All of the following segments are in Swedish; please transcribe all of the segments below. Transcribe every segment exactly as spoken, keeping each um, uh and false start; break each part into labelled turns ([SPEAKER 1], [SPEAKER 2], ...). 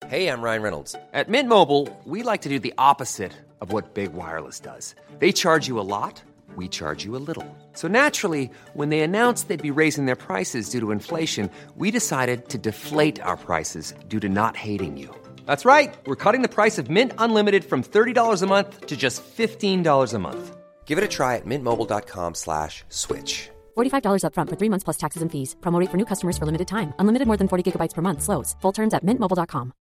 [SPEAKER 1] Hey, I'm Ryan Reynolds. At Mint Mobile, we like to do the opposite of what Big Wireless does. They charge you a lot, we charge you a little. So naturally, when they announced they'd be raising their prices due to inflation, we decided to deflate our prices due to not hating you. That's right. We're cutting the price of Mint Unlimited from thirty dollars a month to just fifteen dollars a month. Give it a try at mintmobile.com slash switch.
[SPEAKER 2] forty-five dollars up front for three months plus taxes and fees. Promo rate for new customers for limited time. Unlimited more than forty gigabytes per month. Slows full terms at mint mobile dot com.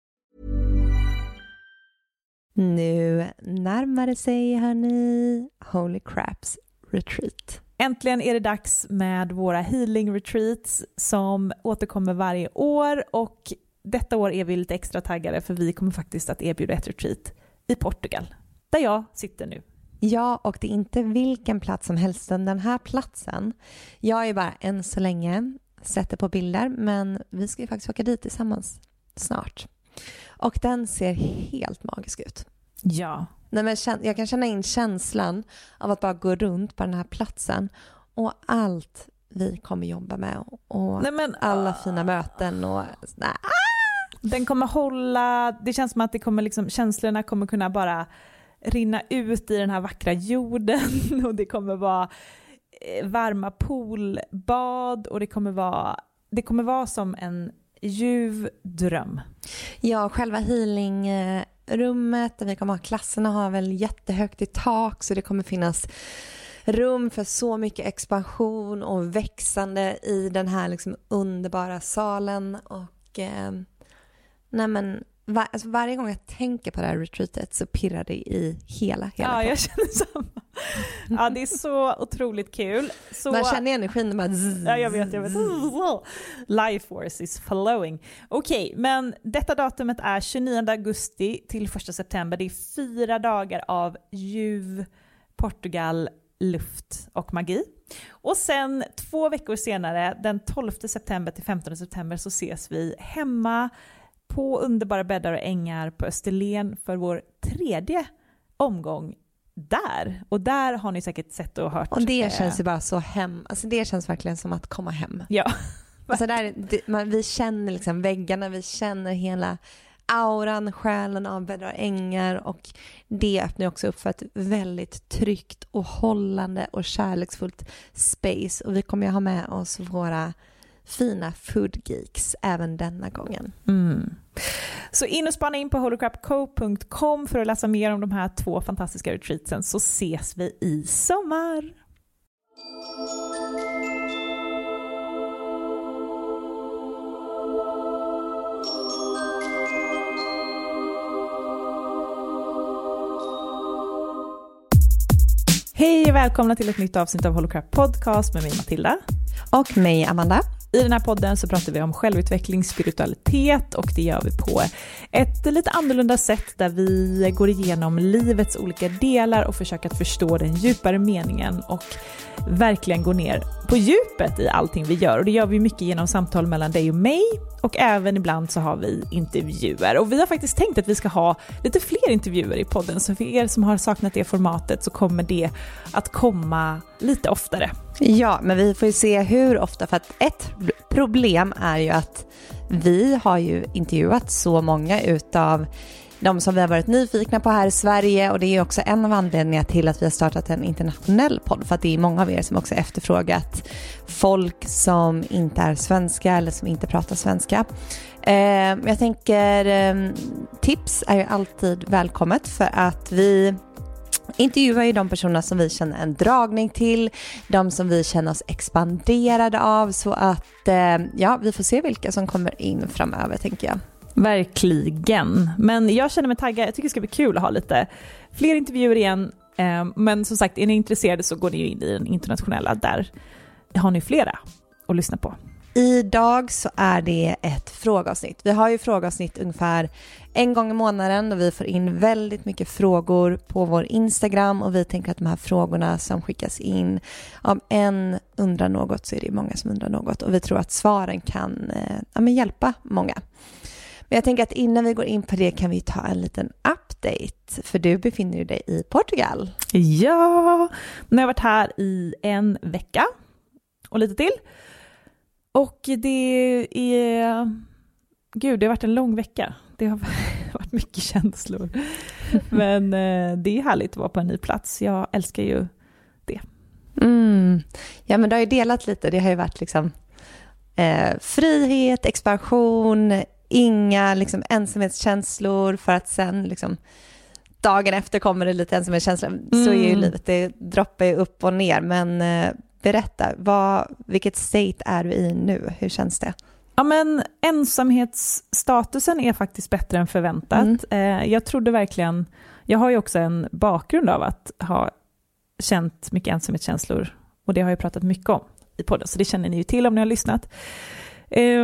[SPEAKER 3] Nu närmar det sig, hörni, Holy Craps Retreat.
[SPEAKER 4] Äntligen är det dags med våra healing retreats som återkommer varje år, och detta år är vi lite extra taggade för vi kommer faktiskt att erbjuda ett retreat i Portugal, där jag sitter nu.
[SPEAKER 3] Ja, och det är inte vilken plats som helst. Den här platsen, jag är bara än så länge sätter på bilder, men vi ska ju faktiskt åka dit tillsammans snart. Och den ser helt magisk ut.
[SPEAKER 4] Ja.
[SPEAKER 3] Nej, men jag kan känna in känslan av att bara gå runt på den här platsen och allt vi kommer jobba med och Nej, men, alla fina möten och nej.
[SPEAKER 4] Den kommer hålla, det känns som att det kommer liksom, känslorna kommer kunna bara rinna ut i den här vackra jorden, och det kommer vara varma poolbad, och det kommer vara det kommer vara som en ljuv dröm.
[SPEAKER 3] Ja, själva healingrummet där vi kommer ha klasserna har väl jättehögt i tak, så det kommer finnas rum för så mycket expansion och växande i den här liksom underbara salen. Och eh, nej men var, alltså varje gång jag tänker på det här retreatet så pirrar det i hela hela
[SPEAKER 4] Ja,
[SPEAKER 3] kroppen.
[SPEAKER 4] jag känner samma. Ja, det är så otroligt kul. Så...
[SPEAKER 3] Man känner energin bara zzz.
[SPEAKER 4] Ja, jag vet, jag vet. Life force is flowing. Okej, okay, men detta datumet är tjugonionde augusti till första september. Det är fyra dagar av ljuv, Portugal, luft och magi. Och sen två veckor senare, den tolfte september till femtonde september, så ses vi hemma på underbara bäddar och ängar på Österlen för vår tredje omgång där. Och där har ni säkert sett och hört.
[SPEAKER 3] Och det känns ju bara så hem. Alltså det känns verkligen som att komma hem.
[SPEAKER 4] Ja.
[SPEAKER 3] Alltså där, det, man, vi känner liksom väggarna, vi känner hela auran, själen av bäddar och ängar, och det öppnar också upp för ett väldigt tryggt och hållande och kärleksfullt space. Och vi kommer ju ha med oss våra fina food geeks även denna gången.
[SPEAKER 4] Mm. Så in och spana in på holy crap co punkt com för att läsa mer om de här två fantastiska retreatsen, så ses vi i sommar. Hej och välkomna till ett nytt avsnitt av Holy Crap Podcast med mig Matilda.
[SPEAKER 3] Och mig Amanda.
[SPEAKER 4] I den här podden så pratar vi om självutveckling, spiritualitet, och det gör vi på ett lite annorlunda sätt där vi går igenom livets olika delar och försöker att förstå den djupare meningen och verkligen gå ner på djupet i allting vi gör. Och det gör vi mycket genom samtal mellan dig och mig, och även ibland så har vi intervjuer. Och vi har faktiskt tänkt att vi ska ha lite fler intervjuer i podden, så för er som har saknat det formatet så kommer det att komma lite oftare.
[SPEAKER 3] Ja, men vi får ju se hur ofta, för att ett problem är ju att vi har ju intervjuat så många utav de som vi har varit nyfikna på här i Sverige, och det är ju också en av anledningarna till att vi har startat en internationell podd, för att det är många av er som också efterfrågat folk som inte är svenska eller som inte pratar svenska. Eh, jag tänker eh, tips är ju alltid välkommet, för att vi intervjuar ju de personer som vi känner en dragning till, de som vi känner oss expanderade av, så att eh, ja, vi får se vilka som kommer in framöver, tänker jag.
[SPEAKER 4] Verkligen. Men jag känner mig taggad. Jag tycker det ska bli kul att ha lite fler intervjuer igen. Men som sagt, är ni intresserade så går ni ju in i den internationella. Där har ni flera att lyssna på.
[SPEAKER 3] Idag så är det ett frågeavsnitt. Vi har ju frågeavsnitt ungefär en gång i månaden, och vi får in väldigt mycket frågor på vår Instagram, och vi tänker att de här frågorna som skickas in, om en undrar något så är det många som undrar något, och vi tror att svaren kan eh, ja, men hjälpa många. Men jag tänker att innan vi går in på det kan vi ta en liten update, för du befinner dig i Portugal.
[SPEAKER 4] Ja, nu har jag varit här i en vecka och lite till. Och det är... Gud, det har varit en lång vecka. det har varit mycket känslor. Men eh, det är härligt att vara på en ny plats. Jag älskar ju det.
[SPEAKER 3] Mm. Ja, men det har ju delat lite. Det har ju varit liksom eh, frihet, expansion, inga liksom ensamhetskänslor, för att sen liksom dagen efter kommer det lite ensamhetskänslor. Mm. Så är ju livet, det droppar ju upp och ner. Men eh, berätta, vad, vilket state är du i nu? Hur känns det?
[SPEAKER 4] Ja, men ensamhetsstatusen är faktiskt bättre än förväntat. Mm. Eh, jag trodde verkligen, jag har ju också en bakgrund av att ha känt mycket ensamhetskänslor, och det har jag pratat mycket om i podden, så det känner ni ju till om ni har lyssnat. Eh,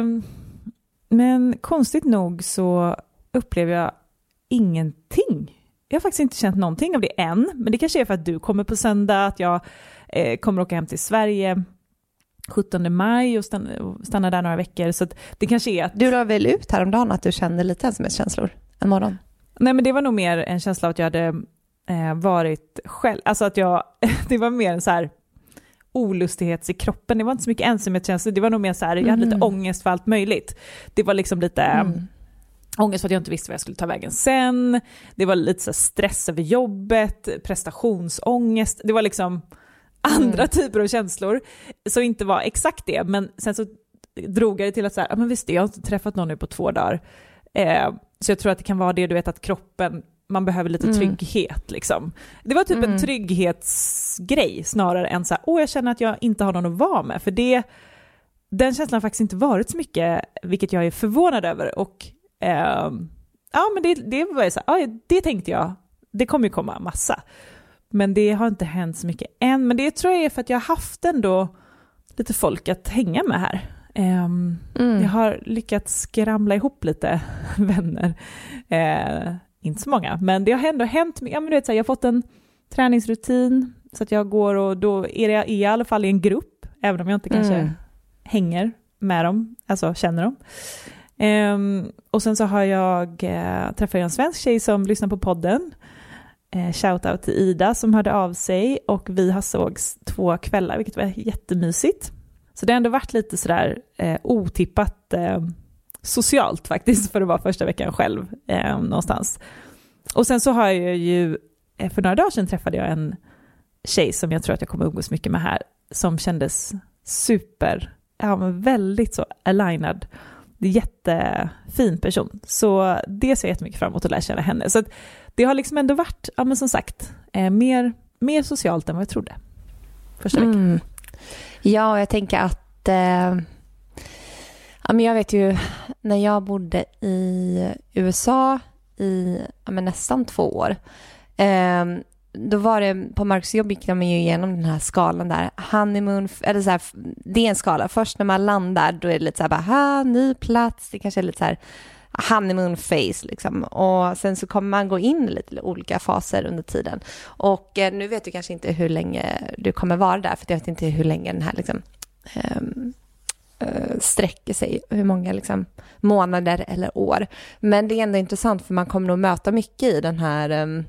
[SPEAKER 4] men konstigt nog så upplever jag ingenting. Jag har faktiskt inte känt någonting av det än, men det kanske är för att du kommer på söndag, att jag eh, kommer åka hem till Sverige sjuttonde maj och stanna, och stanna där några veckor, så att det kanske är att...
[SPEAKER 3] Du la väl ut häromdagen att du kände lite ensamhetskänslor en morgon?
[SPEAKER 4] Nej, men det var nog mer en känsla av att jag hade eh, varit själv, alltså att jag, det var mer en så här olustighets i kroppen, det var inte så mycket ensamhetskänslor, det var nog mer så här, jag hade mm. lite ångest för allt möjligt. Det var liksom lite... Mm. Ångest för att jag inte visste vad jag skulle ta vägen sen. Det var lite så stress över jobbet, prestationsångest. Det var liksom andra mm. typer av känslor som inte var exakt det. Men sen så drog jag det till att så här, ja, men visst, jag har inte träffat någon nu på två dagar. Eh, så jag tror att det kan vara det, du vet, att kroppen, man behöver lite mm. trygghet liksom. Det var typ mm. en trygghetsgrej snarare än så här, åh, jag känner att jag inte har någon att vara med. För det, den känslan har faktiskt inte varit så mycket, vilket jag är förvånad över. Och Uh, ja, men det, det var ju så här, ja, det tänkte jag, det kommer ju komma massa, men det har inte hänt så mycket än. Men det tror jag är för att jag har haft ändå lite folk att hänga med här. um, mm. Jag har lyckats skramla ihop lite vänner, uh, inte så många, men det har ändå hänt. Ja, men du vet, så här, jag har fått en träningsrutin så att jag går, och då är jag i alla fall i en grupp, även om jag inte kanske mm. hänger med dem, alltså känner dem. Um, och sen så har jag uh, träffat en svensk tjej som lyssnar på podden. Uh, shoutout till Ida som hörde av sig, och vi har sågs två kvällar, vilket var jättemysigt. Så det har ändå varit lite sådär uh, otippat uh, socialt faktiskt, för att vara första veckan själv uh, någonstans. Och sen så har jag ju, uh, för några dagar sedan träffade jag en tjej som jag tror att jag kommer umgås mycket med här, som kändes super, ja, men väldigt så alignad. Det är jättefin person. Så det ser jag jättemycket fram emot att lära känna henne. Så att det har liksom ändå varit, ja, men som sagt, eh, mer, mer socialt än vad jag trodde första veckan. Mm.
[SPEAKER 3] Ja, jag tänker att eh, ja, men jag vet ju, när jag bodde i U S A i ja, men nästan två år, eh, då var det på Marcus jobb, gick de ju igenom den här skalan där, honeymoon, eller så här, det är en skala. Först när man landar, då är det lite så här, bara, ha, ny plats, det kanske är lite så här honeymoon phase liksom. Och sen så kommer man gå in i lite olika faser under tiden. Och eh, nu vet du kanske inte hur länge du kommer vara där, för jag vet inte hur länge den här liksom um, uh, sträcker sig, hur många liksom månader eller år. Men det är ändå intressant, för man kommer nog möta mycket i den här um,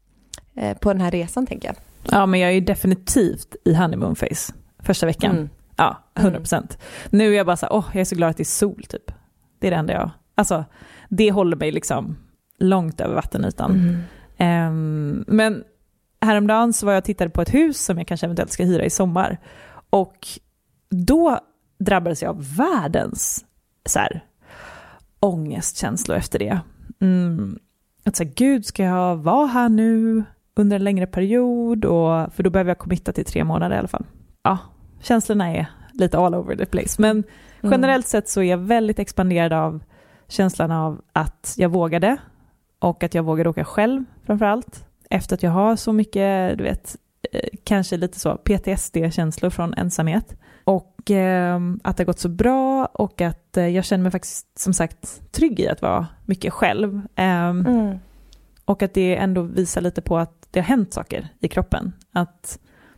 [SPEAKER 3] på den här resan, tänker jag.
[SPEAKER 4] Ja, men jag är ju definitivt i honeymoon phase första veckan. Mm. Ja, hundra procent. Mm. Nu är jag bara så här, åh, jag är så glad att det är sol typ. Det är det enda jag, alltså det håller mig liksom långt över vattenytan. Mm. Um, men häromdagen så var jag och tittade på ett hus som jag kanske eventuellt ska hyra i sommar. Och då drabbades jag av världens så här ångestkänslor efter det. Mm. Att säga, gud, ska jag vara här nu under en längre period? Och, för då behöver jag committa till tre månader i alla fall. Ja, känslorna är lite all over the place. Men generellt mm. sett så är jag väldigt expanderad av känslan av att jag vågade. Och att jag vågade åka själv framförallt. Efter att jag har så mycket, du vet, kanske lite så P T S D-känslor från ensamhet. Och eh, att det har gått så bra, och att eh, jag känner mig faktiskt som sagt trygg i att vara mycket själv. Eh, mm. Och att det ändå visar lite på att det har hänt saker i kroppen. Att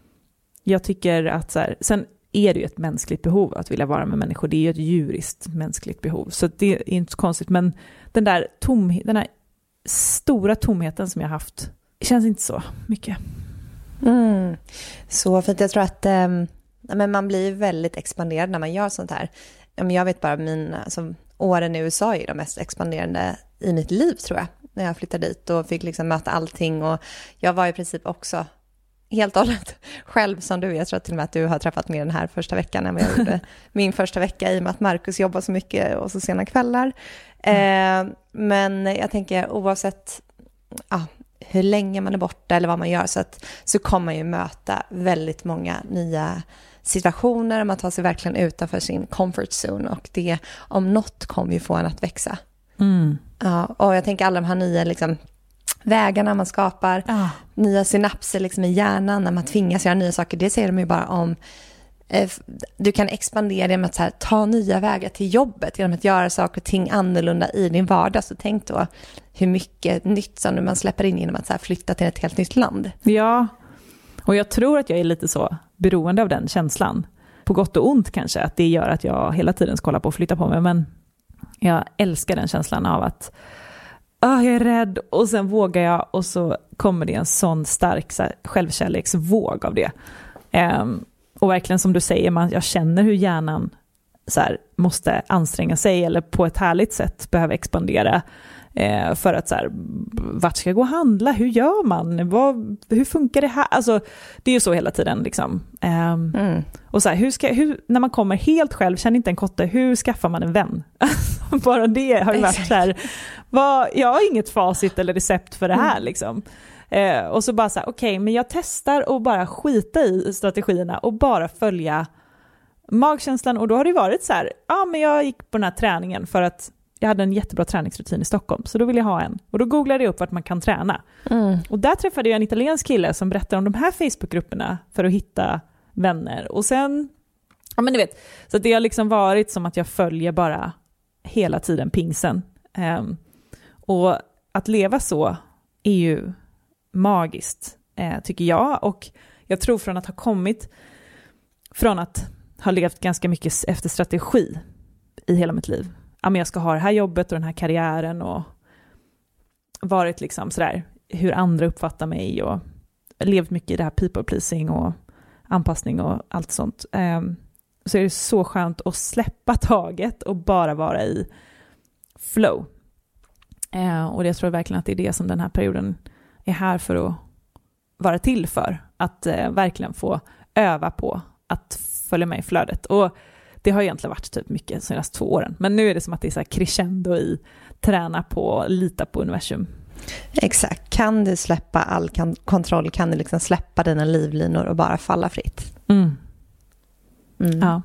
[SPEAKER 4] jag tycker att så här, sen är det ju ett mänskligt behov att vilja vara med människor. Det är ju ett djuriskt mänskligt behov. Så det är inte så konstigt. Men den där tom, den här stora tomheten som jag har haft känns inte så mycket.
[SPEAKER 3] Mm. Så för att jag tror att um, men man blir väldigt expanderad när man gör sånt här. Jag vet bara min, alltså, åren i U S A är ju de mest expanderande i mitt liv tror jag. När jag flyttade dit och fick liksom möta allting. Och jag var i princip också helt och hållet själv som du. Jag tror till och med att du har träffat mig den här första veckan än vad jag gjorde min första vecka i och med att Marcus jobbar så mycket och så sena kvällar. Mm. Eh, men jag tänker oavsett ah, hur länge man är borta eller vad man gör så, att, så kommer man ju möta väldigt många nya situationer. Man tar sig verkligen utanför sin comfort zone och det om något kommer ju få en att växa. Mm. Ja, och jag tänker alla de här nya liksom, vägarna man skapar, ah. nya synapser liksom, i hjärnan när man tvingas göra nya saker. Det säger de ju bara om eh, du kan expandera genom att så här, ta nya vägar till jobbet genom att göra saker och ting annorlunda i din vardag. Så tänk då hur mycket nytt som man släpper in genom att så här, flytta till ett helt nytt land.
[SPEAKER 4] Ja, och jag tror att jag är lite så beroende av den känslan. På gott och ont kanske, att det gör att jag hela tiden ska kolla på och flytta på mig. Men jag älskar den känslan av att oh, jag är rädd och sen vågar jag och så kommer det en sån stark så här, självkärleksvåg av det. Um, och verkligen som du säger, man, jag känner hur hjärnan så här, måste anstränga sig eller på ett härligt sätt behöver expandera eh, för att så här, vart ska jag gå och handla? Hur gör man? Vad, hur funkar det här? Alltså, det är ju så hela tiden liksom. Um, mm. Och så här, hur ska, hur, när man kommer helt själv, känner inte en kotte, hur skaffar man en vän? Bara det har ju varit så här, vad, jag har inget facit eller recept för det här mm. liksom. Eh, och så bara så här, okej, okay, men jag testar och bara skita i strategierna och bara följa magkänslan. Och då har det varit så här, ja men jag gick på den här träningen för att jag hade en jättebra träningsrutin i Stockholm, så då ville jag ha en. Och då googlade jag upp vart man kan träna. Mm. Och där träffade jag en italiensk kille som berättade om de här Facebookgrupperna för att hitta vänner. Och sen, ja men du vet, så det har liksom varit som att jag följer bara hela tiden pingsen. Um, och att leva så är ju magiskt, eh, tycker jag. Och jag tror från att ha kommit från att ha levt ganska mycket efter strategi i hela mitt liv. Ja, men jag ska ha det här jobbet och den här karriären och varit liksom sådär hur andra uppfattar mig och levt mycket i det här people pleasing och anpassning och allt sånt. Um, så är det så skönt att släppa taget och bara vara i flow. Uh, och jag tror verkligen att det är det som den här perioden är här för att vara till för. Att uh, verkligen få öva på att följa med i flödet. Och det har egentligen varit typ mycket de senaste två åren. Men nu är det som att det är så här crescendo i träna på, lita på universum.
[SPEAKER 3] Exakt. Kan du släppa all kan- kontroll? Kan du liksom släppa dina livlinor och bara falla fritt? Mm. Mm. Ja.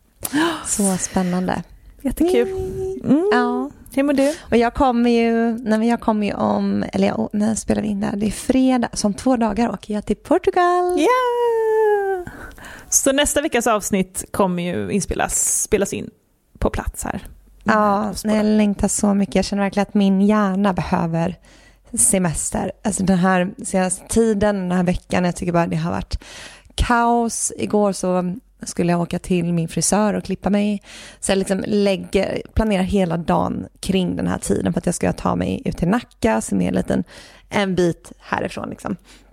[SPEAKER 3] Så spännande.
[SPEAKER 4] Jättekul. Mm.
[SPEAKER 3] Ja.
[SPEAKER 4] Hur mår du?
[SPEAKER 3] Och jag kommer ju, nej, jag kommer ju om, eller jag, när jag spelar in där, det är fredag, som två dagar åker jag till Portugal.
[SPEAKER 4] Ja! Yeah! Så nästa veckas avsnitt kommer ju inspelas, spelas in på plats här.
[SPEAKER 3] Ja, jag längtar så mycket. Jag känner verkligen att min hjärna behöver semester. Alltså den här senaste tiden, den här veckan, jag tycker bara det har varit kaos. Igår så skulle jag åka till min frisör och klippa mig. Så jag liksom lägger, planerar hela dagen kring den här tiden för att jag ska ta mig ut till Nacka som är en liten en bit härifrån liksom.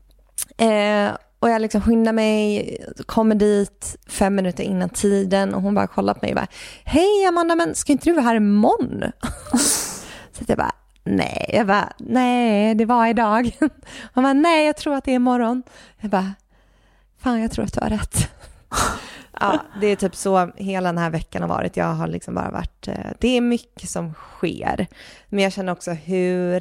[SPEAKER 3] Eh, och jag liksom skyndar mig, kommer dit fem minuter innan tiden och hon bara kollar på mig och bara, hej Amanda, men ska inte du vara här imorgon? Så jag bara, nej, jag bara, nej, det var idag. Hon bara, nej, jag tror att det är imorgon. Jag bara, fan, jag tror att du har rätt. Ja, det är typ så hela den här veckan har varit. Jag har liksom bara varit, det är mycket som sker. Men jag känner också hur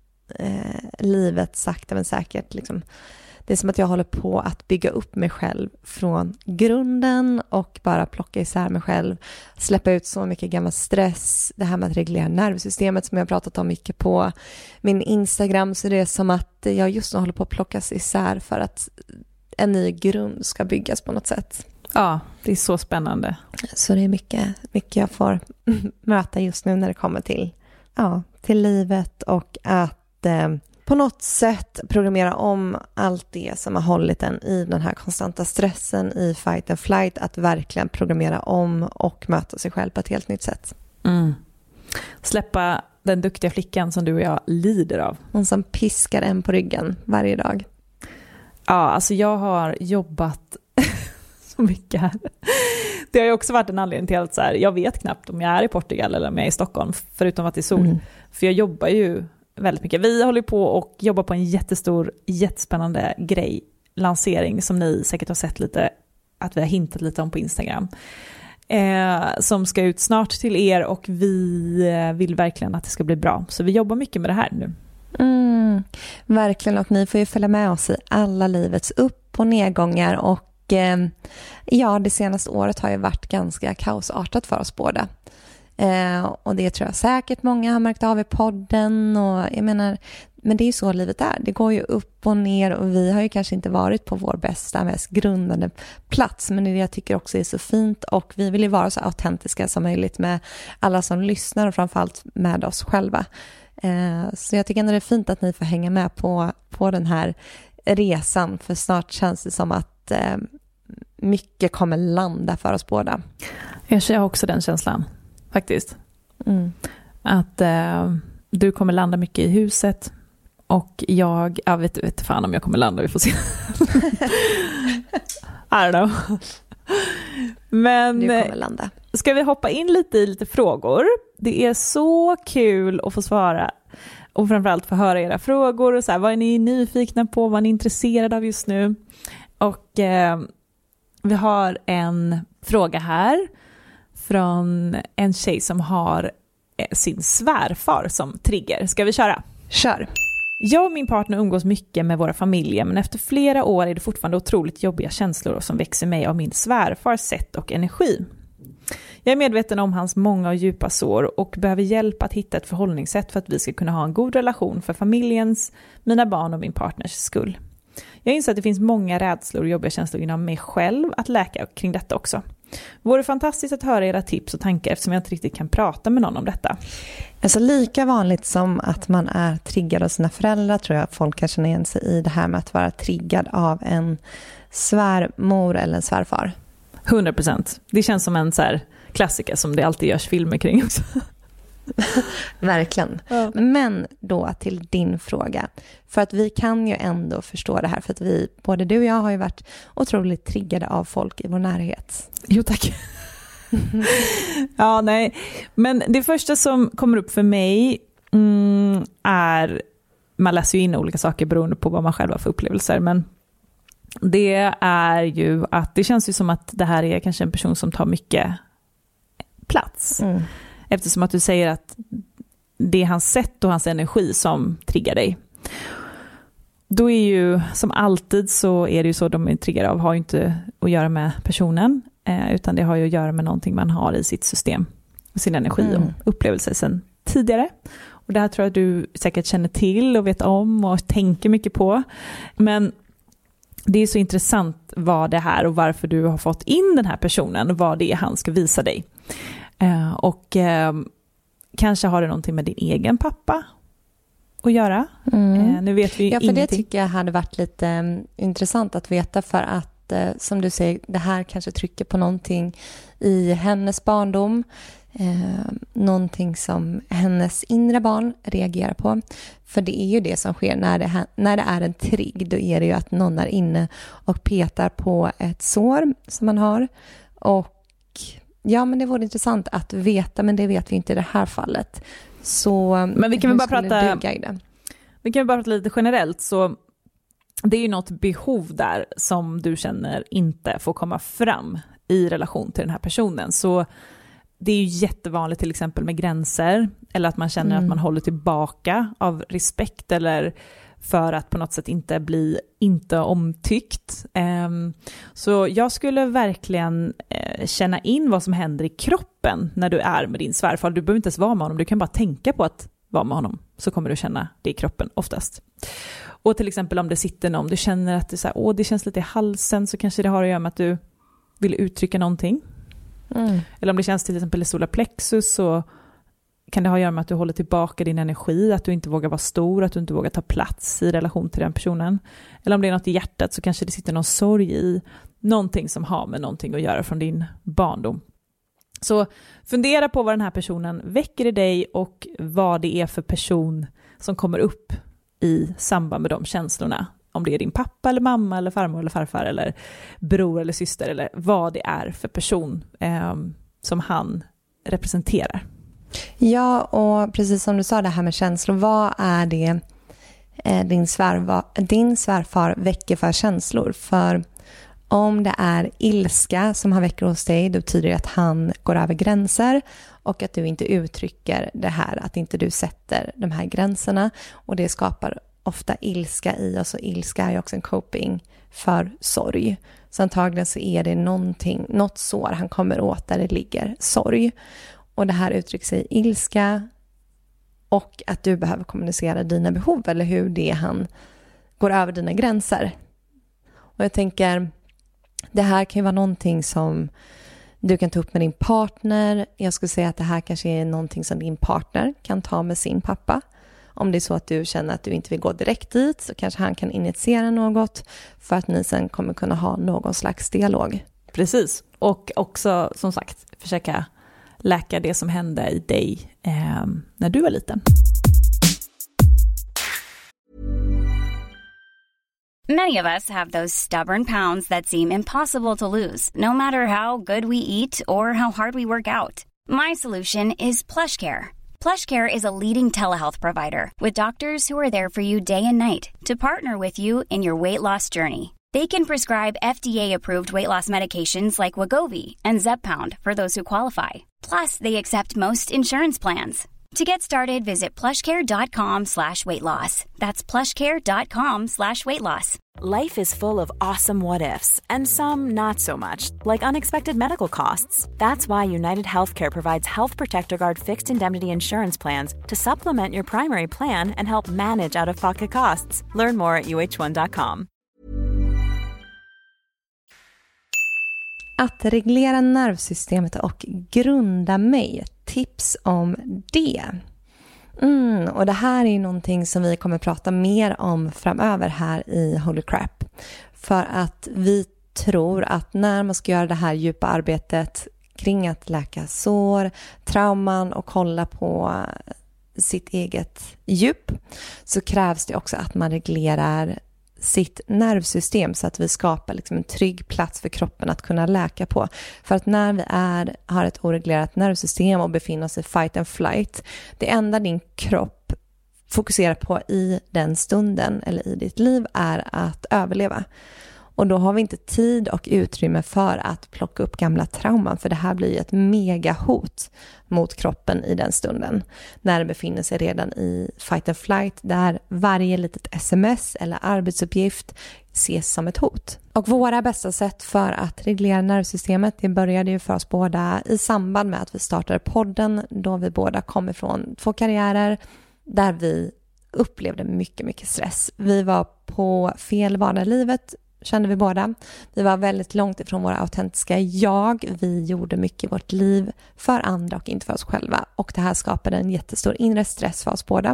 [SPEAKER 3] eh, livet sakta men säkert liksom, det är som att jag håller på att bygga upp mig själv från grunden och bara plocka isär mig själv. Släppa ut så mycket gammal stress. Det här med att reglera nervsystemet som jag har pratat om mycket på min Instagram. Så det är som att jag just nu håller på att plockas isär för att en ny grund ska byggas på något sätt.
[SPEAKER 4] Ja, det är så spännande.
[SPEAKER 3] Så det är mycket, mycket jag får möta just nu när det kommer till, ja, till livet och att eh, på något sätt programmera om allt det som har hållit en i den här konstanta stressen i fight and flight, att verkligen programmera om och möta sig själv på ett helt nytt sätt.
[SPEAKER 4] Mm. Släppa den duktiga flickan som du och jag lider av.
[SPEAKER 3] Hon som piskar en på ryggen varje dag.
[SPEAKER 4] Ja, alltså jag har jobbat så mycket här. Det har ju också varit en anledning till att så här, jag vet knappt om jag är i Portugal eller om jag är i Stockholm, förutom att det är sol. Mm. För jag jobbar ju väldigt mycket. Vi håller på och jobbar på en jättestor, jättespännande grej, lansering, som ni säkert har sett lite, att vi har hintat lite om på Instagram. Eh, som ska ut snart till er, och vi vill verkligen att det ska bli bra. Så vi jobbar mycket med det här nu.
[SPEAKER 3] Mm, verkligen, och ni får ju följa med oss i alla livets upp- och nedgångar, och eh, ja, det senaste året har ju varit ganska kaosartat för oss båda. Eh, och det tror jag säkert många har märkt av i podden, och jag menar, men det är ju så livet är. Det går ju upp och ner, och vi har ju kanske inte varit på vår bästa, mest grundande plats, men det jag tycker också är så fint, och vi vill ju vara så autentiska som möjligt med alla som lyssnar, och framförallt med oss själva. Eh, så jag tycker ändå det är fint att ni får hänga med på, på den här resan, för snart känns det som att eh, mycket kommer landa för oss båda.
[SPEAKER 4] Jag har också den känslan, faktiskt.
[SPEAKER 3] Mm.
[SPEAKER 4] Att eh, du kommer landa mycket i huset, och jag, jag vet, vet fan om jag kommer landa, vi får se. I don't know. Men
[SPEAKER 3] du kommer landa.
[SPEAKER 4] Ska vi hoppa in lite i lite frågor? Det är så kul att få svara, och framförallt få höra era frågor och så här, vad är ni nyfikna på, vad är ni intresserade av just nu? Och eh, vi har en fråga här från en tjej som har eh, sin svärfar som trigger. Ska vi köra?
[SPEAKER 3] Kör.
[SPEAKER 4] Jag och min partner umgås mycket med våra familjer, men efter flera år är det fortfarande otroligt jobbiga känslor som växer mig av min svärfars sätt och energi. Jag är medveten om hans många och djupa sår och behöver hjälp att hitta ett förhållningssätt för att vi ska kunna ha en god relation för familjens, mina barn och min partners skull. Jag inser att det finns många rädslor och jobbiga känslor inom mig själv att läka kring detta också. Det vore fantastiskt att höra era tips och tankar, eftersom jag inte riktigt kan prata med någon om detta.
[SPEAKER 3] Alltså lika vanligt som att man är triggad av sina föräldrar, tror jag att folk kan känna igen sig i det här med att vara triggad av en svärmor eller en svärfar.
[SPEAKER 4] hundra procent. Det känns som en så här klassiker som det alltid görs filmer kring också.
[SPEAKER 3] Verkligen. Ja. Men då till din fråga. För att vi kan ju ändå förstå det här. För att vi, både du och jag har ju varit otroligt triggade av folk i vår närhet.
[SPEAKER 4] Jo, tack. Ja, nej. Men det första som kommer upp för mig mm, är, man läser ju in olika saker beroende på vad man själv har för upplevelser. Men det är ju att det känns ju som att det här är kanske en person som tar mycket plats. Mm. Eftersom att du säger att det är hans sätt och hans energi som triggar dig. Då är ju, som alltid så är det ju så, de är triggade av har ju inte att göra med personen, eh, utan det har ju att göra med någonting man har i sitt system. Och sin energi mm. och upplevelser sedan tidigare. Och det här tror jag du säkert känner till och vet om och tänker mycket på. Men det är så intressant vad det här och varför du har fått in den här personen och vad det är han ska visa dig. Uh, och uh, kanske har det någonting med din egen pappa att göra. Mm. Uh, nu vet vi
[SPEAKER 3] ja, för
[SPEAKER 4] ingenting.
[SPEAKER 3] Det tycker jag hade varit lite um, intressant att veta, för att uh, som du säger, det här kanske trycker på någonting i hennes barndom. Uh, någonting som hennes inre barn reagerar på. För det är ju det som sker när det, när det är en trigg. Då är det ju att någon är inne och petar på ett sår som man har. Och ja, men det vore intressant att veta, men det vet vi inte i det här fallet. Så
[SPEAKER 4] men vi kan väl bara prata Vi kan väl bara prata lite generellt, så det är ju något behov där som du känner inte får komma fram i relation till den här personen. Så det är ju jättevanligt till exempel med gränser, eller att man känner mm. att man håller tillbaka av respekt eller för att på något sätt inte bli inte omtyckt. Um, så jag skulle verkligen uh, känna in vad som händer i kroppen när du är med din svärfar. Du behöver inte ens vara med honom, du kan bara tänka på att vara med honom, så kommer du känna det i kroppen oftast. Och till exempel om det sitter någon, du känner att det, är så här, åh, det känns lite i halsen, så kanske det har att göra med att du vill uttrycka någonting. Mm. Eller om det känns till exempel i solar plexus, så kan det ha att göra med att du håller tillbaka din energi, att du inte vågar vara stor, att du inte vågar ta plats i relation till den personen. Eller om det är något i hjärtat, så kanske det sitter någon sorg i någonting som har med någonting att göra från din barndom. Så fundera på vad den här personen väcker i dig och vad det är för person som kommer upp i samband med de känslorna om det är din pappa eller mamma eller farmor eller farfar eller bror eller syster eller vad det är för person eh, som han representerar.
[SPEAKER 3] Ja, och precis som du sa det här med känslor, vad är det eh, din, svärva, din svärfar väcker för känslor? För om det är ilska som han väcker hos dig, då betyder det att han går över gränser och att du inte uttrycker det här, att inte du sätter de här gränserna, och det skapar ofta ilska i oss, och ilska är ju också en coping för sorg. Så antagligen så är det någonting, något sår han kommer åt där det ligger sorg. Och det här uttrycker sig i ilska och att du behöver kommunicera dina behov eller hur det han går över dina gränser. Och jag tänker, det här kan ju vara någonting som du kan ta upp med din partner. Jag skulle säga att det här kanske är någonting som din partner kan ta med sin pappa. Om det är så att du känner att du inte vill gå direkt dit, så kanske han kan initiera något för att ni sen kommer kunna ha någon slags dialog.
[SPEAKER 4] Precis, och också som sagt försöka läka det som hände i dig eh, när du var liten.
[SPEAKER 5] Many of us have those stubborn pounds that seem impossible to lose, no matter how good we eat or how hard we work out. My solution is PlushCare. PlushCare is a leading telehealth provider with doctors who are there for you day and night to partner with you in your weight loss journey. They can prescribe F D A-approved weight loss medications like Wegovy and Zepbound for those who qualify. Plus, they accept most insurance plans. To get started, visit plushcare.com slash weight loss. That's plushcare.com slash weight loss.
[SPEAKER 6] Life is full of awesome what-ifs, and some not so much, like unexpected medical costs. That's why United Healthcare provides Health Protector Guard fixed indemnity insurance plans to supplement your primary plan and help manage out-of-pocket costs. Learn more at u h one dot com.
[SPEAKER 3] Att reglera nervsystemet och grunda mig. Tips om det. Mm, och det här är någonting som vi kommer prata mer om framöver här i Holy Crap. För att vi tror att när man ska göra det här djupa arbetet kring att läka sår, trauman och kolla på sitt eget djup, så krävs det också att man reglerar sitt nervsystem så att vi skapar liksom en trygg plats för kroppen att kunna läka på. För att när vi är, har ett oreglerat nervsystem och befinner oss i fight and flight, det enda din kropp fokuserar på i den stunden eller i ditt liv är att överleva. Och då har vi inte tid och utrymme för att plocka upp gamla trauman, för det här blir ett mega hot mot kroppen i den stunden. När det befinner sig redan i fight and flight, där varje litet sms eller arbetsuppgift ses som ett hot. Och våra bästa sätt för att reglera nervsystemet, det började ju för oss båda i samband med att vi startade podden, då vi båda kom ifrån två karriärer där vi upplevde mycket, mycket stress. Vi var på fel bana i livet, kände vi båda. Vi var väldigt långt ifrån våra autentiska jag. Vi gjorde mycket i vårt liv för andra och inte för oss själva. Och det här skapade en jättestor inre stress för oss båda.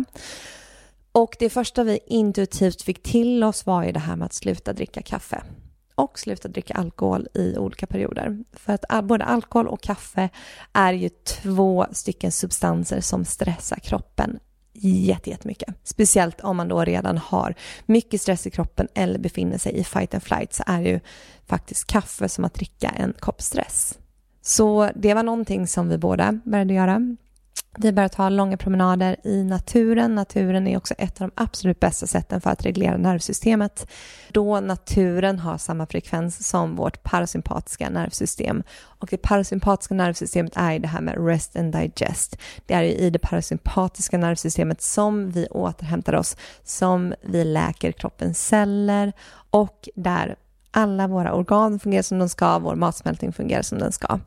[SPEAKER 3] Och det första vi intuitivt fick till oss var ju det här med att sluta dricka kaffe. Och sluta dricka alkohol i olika perioder. För att både alkohol och kaffe är ju två stycken substanser som stressar kroppen jättemycket. Speciellt om man då redan har mycket stress i kroppen eller befinner sig i fight and flight, så är ju faktiskt kaffe som att dricka en kopp stress. Så det var någonting som vi båda började göra. Vi började ta långa promenader i naturen. Naturen är också ett av de absolut bästa sätten för att reglera nervsystemet, då naturen har samma frekvens som vårt parasympatiska nervsystem. Och det parasympatiska nervsystemet är det här med rest and digest. Det är i det parasympatiska nervsystemet som vi återhämtar oss, som vi läker kroppens celler och där alla våra organ fungerar som de ska, vår matsmältning fungerar som den ska.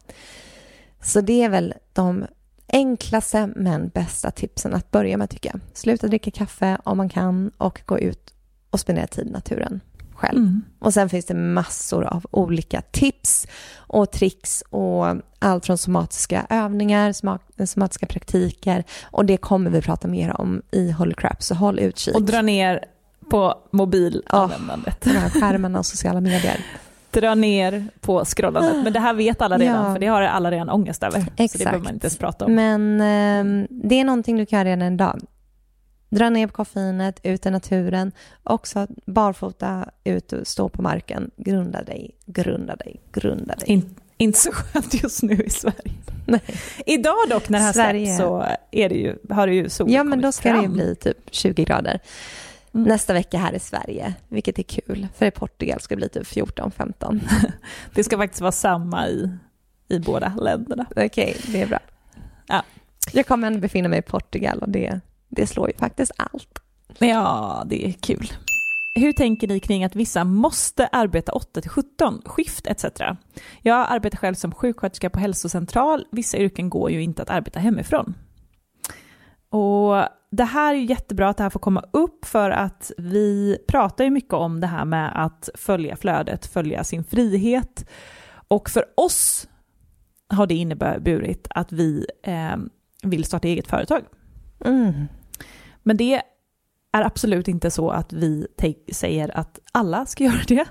[SPEAKER 3] Så det är väl de enklaste men bästa tipsen att börja med, tycker jag. Sluta dricka kaffe om man kan och gå ut och spendera tid i naturen själv. Mm. Och sen finns det massor av olika tips och tricks och allt från somatiska övningar, somatiska praktiker, och det kommer vi prata mer om i Holy Crap, så håll utkik.
[SPEAKER 4] Och dra ner på mobilanvändandet.
[SPEAKER 3] Oh, skärmarna och sociala medier.
[SPEAKER 4] Dra ner på scrollandet. Men det här vet alla redan, ja. För det har alla redan ångest över.
[SPEAKER 3] Exakt.
[SPEAKER 4] Så det behöver man inte ens prata om.
[SPEAKER 3] Men eh, det är någonting du kan göra redan idag. Dra ner på koffeinet, ut i naturen. Också barfota, ut och stå på marken. Grunda dig, grunda dig, grunda dig.
[SPEAKER 4] In, inte så skönt just nu i Sverige.
[SPEAKER 3] Nej.
[SPEAKER 4] Idag dock när det här
[SPEAKER 3] Sverige.
[SPEAKER 4] släpps så är det ju, har det ju solen
[SPEAKER 3] Ja, men då ska
[SPEAKER 4] fram.
[SPEAKER 3] det ju bli typ tjugo grader. Mm. Nästa vecka här i Sverige, vilket är kul. För i Portugal ska det bli typ fjorton femton.
[SPEAKER 4] Det ska faktiskt vara samma i, i båda länderna.
[SPEAKER 3] Okej, okay, det är bra.
[SPEAKER 4] Ja.
[SPEAKER 3] Jag kommer ändå befinna mig i Portugal och det, det slår ju faktiskt allt.
[SPEAKER 4] Ja, det är kul. Hur tänker ni kring att vissa måste arbeta åtta till sjutton, skift et cetera? Jag arbetar själv som sjuksköterska på hälsocentral. Vissa yrken går ju inte att arbeta hemifrån. Och det här är ju jättebra att det här får komma upp, för att vi pratar ju mycket om det här med att följa flödet, följa sin frihet. Och för oss har det inneburit att vi eh, vill starta eget företag.
[SPEAKER 3] Mm.
[SPEAKER 4] Men det är absolut inte så att vi te- säger att alla ska göra det.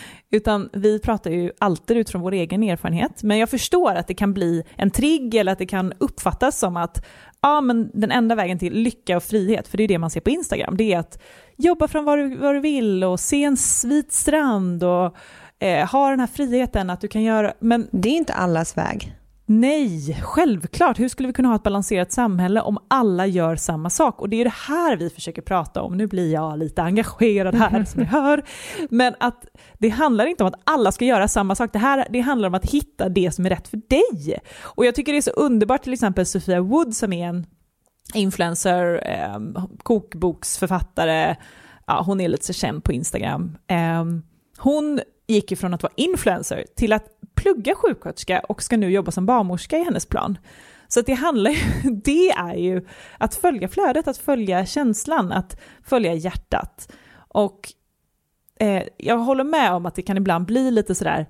[SPEAKER 4] Utan vi pratar ju alltid utifrån vår egen erfarenhet. Men jag förstår att det kan bli en trigg, eller att det kan uppfattas som att ja, men den enda vägen till lycka och frihet, för det är det man ser på Instagram, det är att jobba från vad du, vad du vill och se en vit strand och eh, ha den här friheten att du kan göra. Men
[SPEAKER 3] det är inte allas väg.
[SPEAKER 4] Nej, självklart. Hur skulle vi kunna ha ett balanserat samhälle om alla gör samma sak? Och det är det här vi försöker prata om. Nu blir jag lite engagerad här som ni hör. Men att det handlar inte om att alla ska göra samma sak. Det här det handlar om att hitta det som är rätt för dig. Och jag tycker det är så underbart, till exempel Sofia Wood som är en influencer, eh, kokboksförfattare. Ja, hon är lite så känd på Instagram. Eh, hon gick ju från att vara influencer till att plugga sjuksköterska och ska nu jobba som barnmorska i hennes plan. Så att det handlar ju, det är ju att följa flödet, att följa känslan, att följa hjärtat. Och eh, jag håller med om att det kan ibland bli lite sådär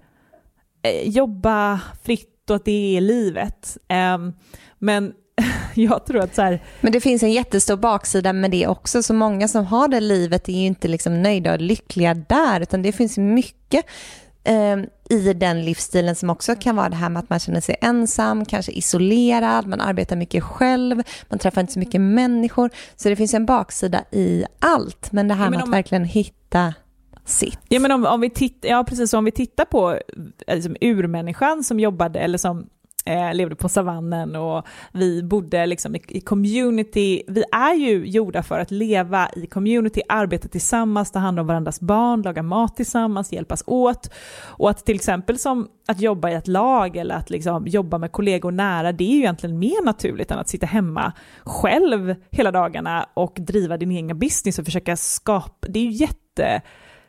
[SPEAKER 4] eh, jobba fritt och att det är livet. Eh, men jag tror att så här...
[SPEAKER 3] Men det finns en jättestor baksida med det också. Så många som har det livet är ju inte liksom nöjda och lyckliga där, utan det finns mycket eh, i den livsstilen som också kan vara det här med att man känner sig ensam, kanske isolerad, man arbetar mycket själv, man träffar inte så mycket människor. Så det finns en baksida i allt, men det här ja, men med om... att verkligen hitta sitt.
[SPEAKER 4] Ja, men om, om vi tittar, ja, precis, om vi tittar på liksom, urmänniskan som jobbade eller som Eh, levde på savannen och vi bodde liksom i, i community. Vi är ju gjorda för att leva i community, arbeta tillsammans, ta hand om varandras barn, laga mat tillsammans, hjälpas åt. Och att till exempel som att jobba i ett lag eller att liksom jobba med kollegor nära, det är ju egentligen mer naturligt än att sitta hemma själv hela dagarna och driva din egen business och försöka skapa. Det är ju jätte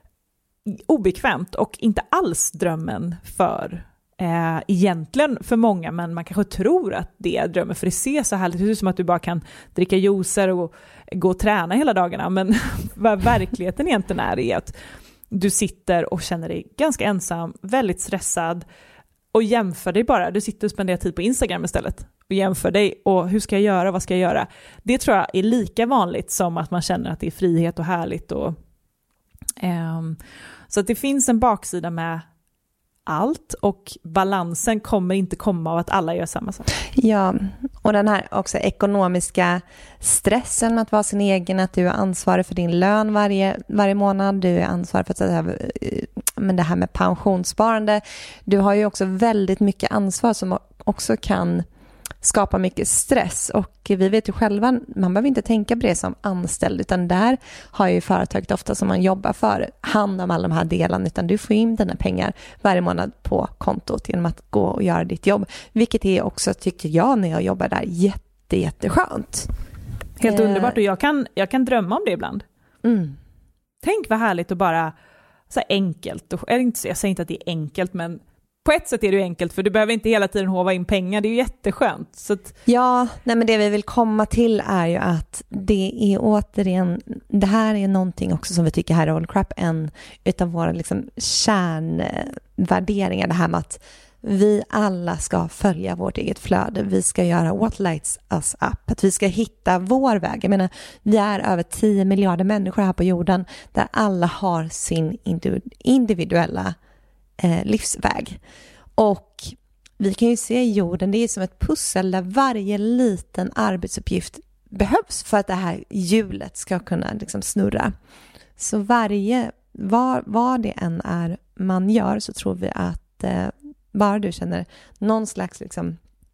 [SPEAKER 4] obekvämt och inte alls drömmen för Eh, egentligen för många, men man kanske tror att det är drömmen, för det ser så härligt ut som att du bara kan dricka juicer och gå och träna hela dagarna, men vad verkligheten egentligen är är att du sitter och känner dig ganska ensam, väldigt stressad och jämför dig bara. Du sitter och spenderar tid på Instagram istället och jämför dig och hur ska jag göra, vad ska jag göra? Det tror jag är lika vanligt som att man känner att det är frihet och härligt och ehm, så att det finns en baksida med allt, och balansen kommer inte komma av att alla gör samma sak.
[SPEAKER 3] Ja, och den här också ekonomiska stressen att vara sin egen, att du är ansvarig för din lön varje, varje månad, du är ansvarig för att säga, men det här med pensionssparande, du har ju också väldigt mycket ansvar som också kan skapa mycket stress, och vi vet ju själva, man behöver inte tänka på det som anställd, utan där har ju företaget ofta som man jobbar för hand om alla de här delarna, utan du får in dina pengar varje månad på kontot genom att gå och göra ditt jobb, vilket är också, tycker jag, när jag jobbar där jätte, jätteskönt.
[SPEAKER 4] Helt
[SPEAKER 3] eh.
[SPEAKER 4] underbart, och jag kan, jag kan drömma om det ibland.
[SPEAKER 3] Mm.
[SPEAKER 4] Tänk vad härligt att bara så enkelt, och, jag säger inte att det är enkelt, men på ett sätt är det enkelt, för du behöver inte hela tiden hova in pengar. Det är ju jätteskönt. Så att...
[SPEAKER 3] Ja, nej, men det vi vill komma till är ju att det är återigen, det här är någonting också som vi tycker här i All Crap, en utav våra liksom kärnvärderingar, det här med att vi alla ska följa vårt eget flöde. Vi ska göra what lights us up. Att vi ska hitta vår väg. Jag menar, vi är över tio miljarder människor här på jorden där alla har sin individuella eh, livsväg. Och vi kan ju se jorden, det är som ett pussel där varje liten arbetsuppgift behövs för att det här hjulet ska kunna liksom snurra. Så varje, var, vad det än är man gör, så tror vi att eh, bara du känner någon slags liksom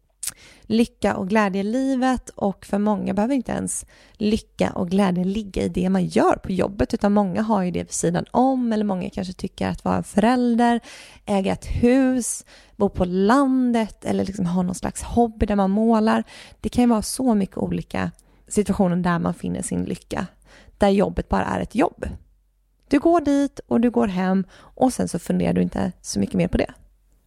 [SPEAKER 3] lycka och glädje i livet, och för många behöver inte ens lycka och glädje ligga i det man gör på jobbet, utan många har ju det vid sidan om, eller många kanske tycker att vara en förälder, äga ett hus, bo på landet eller liksom ha någon slags hobby där man målar. Det kan ju vara så mycket olika situationer där man finner sin lycka, där jobbet bara är ett jobb. Du går dit och du går hem, och sen så funderar du inte så mycket mer på det.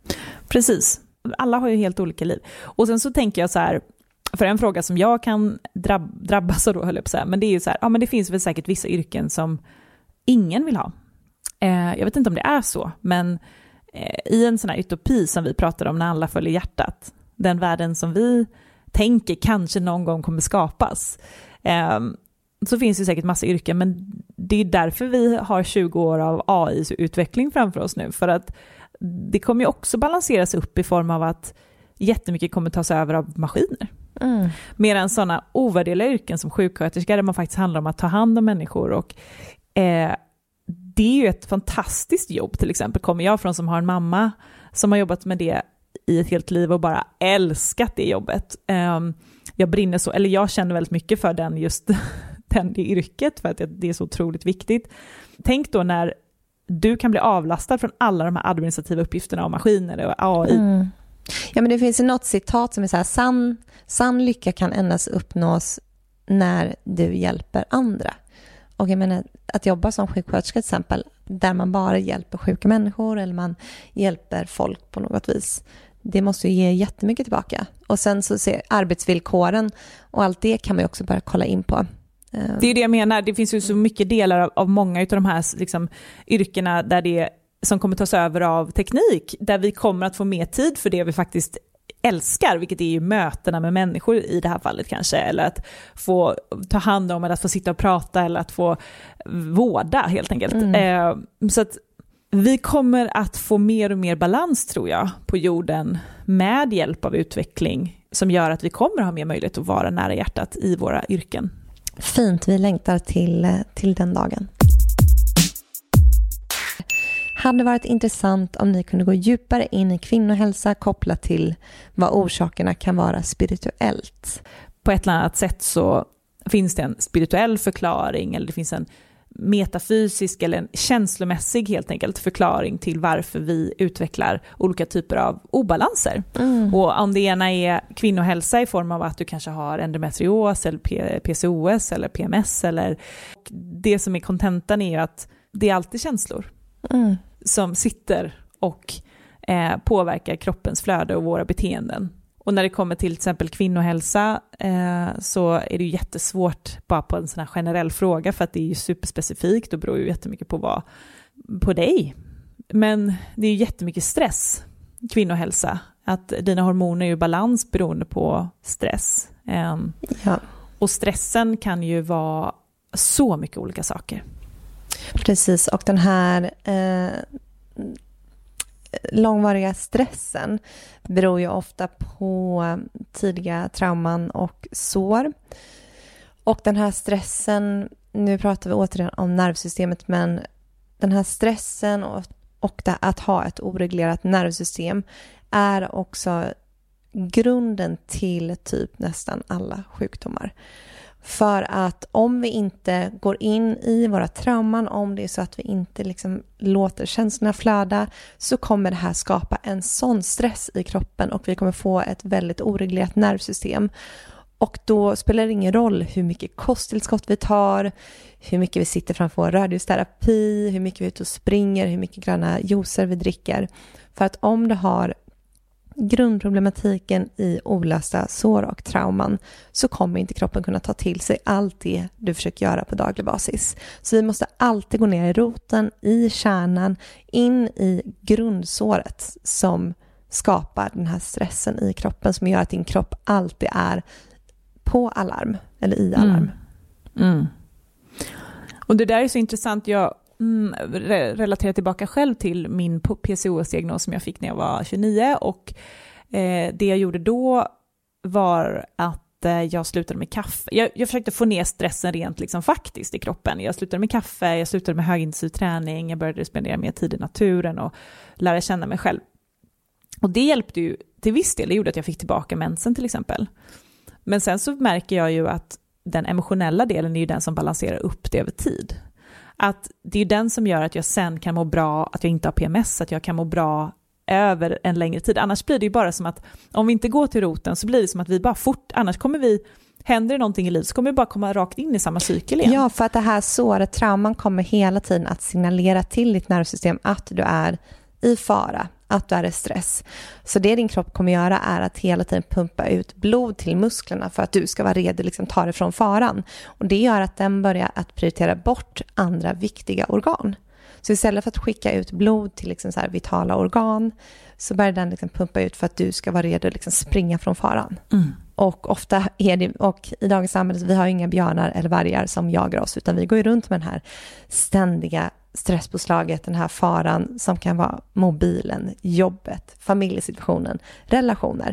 [SPEAKER 4] Precis. Alla har ju helt olika liv. Och sen så tänker jag så här, för en fråga som jag kan drabb, drabbas av då, höll jag på att säga, men det är ju så här, ja men det finns väl säkert vissa yrken som ingen vill ha. Eh, jag vet inte om det är så, men eh, i en sån här utopi som vi pratar om när alla följer hjärtat, den världen som vi tänker kanske någon gång kommer skapas, eh, så finns det säkert massa yrken, men det är därför vi har tjugo år av A I-utveckling framför oss nu, för att det kommer ju också balanseras upp i form av att jättemycket kommer tas över av maskiner. Mm. Medan sådana ovärderliga yrken som sjuksköterska, där man faktiskt handlar om att ta hand om människor, och eh, det är ju ett fantastiskt jobb. Till exempel kommer jag från, som har en mamma som har jobbat med det i ett helt liv och bara älskat det jobbet. Eh, jag brinner så, eller jag känner väldigt mycket för den just den, det yrket, för att det är så otroligt viktigt. Tänk då när du kan bli avlastad från alla de här administrativa uppgifterna av maskiner och A I. Mm.
[SPEAKER 3] Ja, men det finns ju något citat som är så här: sann, sann lycka kan endast uppnås när du hjälper andra. Och jag menar, att jobba som sjuksköterska till exempel, där man bara hjälper sjuka människor eller man hjälper folk på något vis, det måste ju ge jättemycket tillbaka. Och sen så ser arbetsvillkoren och allt det kan man ju också bara kolla in på.
[SPEAKER 4] Det är det jag menar. Det finns ju så mycket delar av, av många av de här liksom, yrkena där det, som kommer tas över av teknik, där vi kommer att få mer tid för det vi faktiskt älskar, vilket är ju mötena med människor i det här fallet kanske, eller att få ta hand om, eller att få sitta och prata, eller att få vårda helt enkelt. Mm. Eh, så att vi kommer att få mer och mer balans, tror jag, på jorden med hjälp av utveckling som gör att vi kommer att ha mer möjlighet att vara nära hjärtat i våra yrken.
[SPEAKER 3] Fint, vi längtar till, till den dagen. Hade varit intressant om ni kunde gå djupare in i kvinnohälsa kopplat till vad orsakerna kan vara spirituellt.
[SPEAKER 4] På ett eller annat sätt så finns det en spirituell förklaring, eller det finns en metafysisk eller en känslomässig helt enkelt förklaring till varför vi utvecklar olika typer av obalanser. Mm. Och om det ena är kvinnohälsa i form av att du kanske har endometrios eller P C O S eller P M S, eller det som är kontentan är att det är alltid känslor mm. som sitter och eh, påverkar kroppens flöde och våra beteenden. Och när det kommer till till exempel kvinnohälsa eh, så är det ju jättesvårt bara på en sån här generell fråga, för att det är ju superspecifikt och beror ju jättemycket på vad, på dig. Men det är ju jättemycket stress, kvinnohälsa. Att dina hormoner är ju balans beroende på stress. Eh, ja. Och stressen kan ju vara så mycket olika saker.
[SPEAKER 3] Precis, och den här... Eh... långvariga stressen beror ju ofta på tidiga trauman och sår. Och den här stressen, nu pratar vi återigen om nervsystemet, men den här stressen och, och det, att ha ett oreglerat nervsystem är också grunden till typ nästan alla sjukdomar. För att om vi inte går in i våra trauman, om det är så att vi inte liksom låter känslorna flöda, så kommer det här skapa en sån stress i kroppen och vi kommer få ett väldigt oreglerat nervsystem. Och då spelar det ingen roll hur mycket kosttillskott vi tar, hur mycket vi sitter framför radiosterapi, hur mycket vi är ute och springer, hur mycket gröna juicer vi dricker. För att om du har grundproblematiken i olösta sår och trauman, så kommer inte kroppen kunna ta till sig allt det du försöker göra på daglig basis. Så vi måste alltid gå ner i roten, i kärnan, in i grundsåret som skapar den här stressen i kroppen, som gör att din kropp alltid är på alarm eller i alarm.
[SPEAKER 4] Mm. Mm. Och det där är så intressant. Jag mm, relaterar tillbaka själv till min P C O S-diagnos som jag fick när jag var tjugonio, och eh, det jag gjorde då var att jag slutade med kaffe. Jag, jag försökte få ner stressen rent liksom faktiskt i kroppen. Jag slutade med kaffe, jag slutade med högintensiv träning, jag började spendera mer tid i naturen och lära känna mig själv. Och det hjälpte ju till viss del, det gjorde att jag fick tillbaka mensen till exempel. Men sen så märker jag ju att den emotionella delen är ju den som balanserar upp det över tid. Att det är ju den som gör att jag sen kan må bra, att jag inte har P M S, att jag kan må bra över en längre tid. Annars blir det ju bara som att om vi inte går till roten så blir det som att vi bara fort, annars kommer vi, händer det någonting i livet så kommer vi bara komma rakt in i samma cykel igen.
[SPEAKER 3] Ja, för att det här såret, trauman kommer hela tiden att signalera till ditt nervsystem att du är i fara, att du är i stress. Så det din kropp kommer göra är att hela tiden pumpa ut blod till musklerna för att du ska vara redo liksom ta dig från faran. Och det gör att den börjar att prioritera bort andra viktiga organ. Så istället för att skicka ut blod till liksom så här vitala organ så börjar den liksom pumpa ut för att du ska vara redo att liksom springa från faran. Mm. Och ofta är det, och i dagens samhälle, vi har ju inga björnar eller vargar som jagar oss, utan vi går ju runt med den här ständiga stresspåslaget, den här faran som kan vara mobilen, jobbet, familjesituationen, relationer.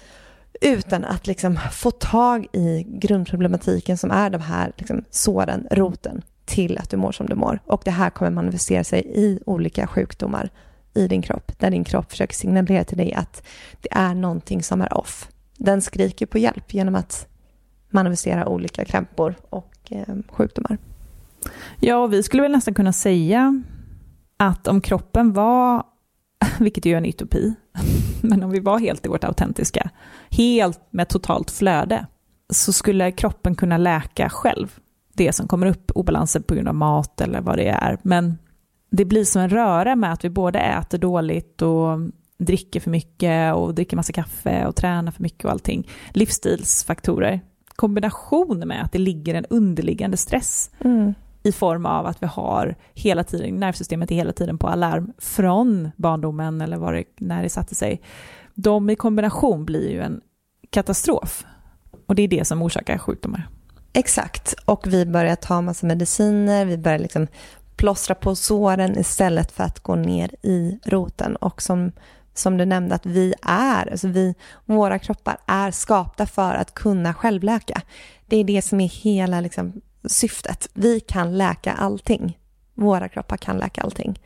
[SPEAKER 3] Utan att liksom få tag i grundproblematiken som är de här liksom såren, roten till att du mår som du mår. Och det här kommer manifestera sig i olika sjukdomar i din kropp. Där din kropp försöker signalera till dig att det är någonting som är off. Den skriker på hjälp genom att manifestera olika krämpor och eh, sjukdomar.
[SPEAKER 4] Ja, och vi skulle väl nästan kunna säga att om kroppen var, vilket är ju en utopi, men om vi var helt i vårt autentiska, helt med totalt flöde, så skulle kroppen kunna läka själv det som kommer upp, obalanser på grund av mat eller vad det är. Men det blir som en röra med att vi både äter dåligt och dricker för mycket och dricker massa kaffe och tränar för mycket och allting. Livsstilsfaktorer. Kombination med att det ligger en underliggande stress mm. i form av att vi har hela tiden, nervsystemet är hela tiden på alarm från barndomen eller vad det, när det satte sig. De i kombination blir ju en katastrof. Och det är det som orsakar sjukdomar.
[SPEAKER 3] Exakt. Och vi börjar ta massa mediciner, vi börjar liksom plåstra på såren istället för att gå ner i roten. Och som, som du nämnde, att vi är, alltså vi, våra kroppar är skapta för att kunna självläka. Det är det som är hela liksom syftet. Vi kan läka allting. Våra kroppar kan läka allting.